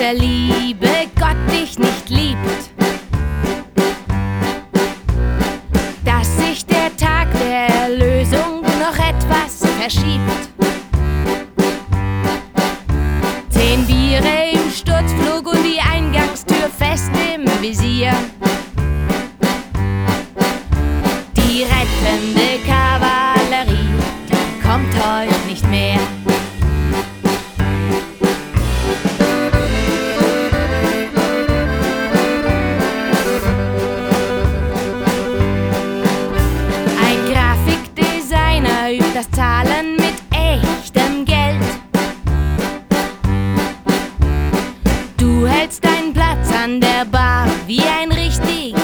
der liebe Gott dich nicht liebt, dass sich der Tag der Erlösung noch etwas verschiebt. 10 Biere im Sturzflug und die Eingangstür fest im Visier. Die rettende Kavallerie, die kommt heute nicht mehr. Ein Grafikdesigner übt das Zahlen mit echtem Geld. Du hältst deinen Platz an der Bar wie ein richtiger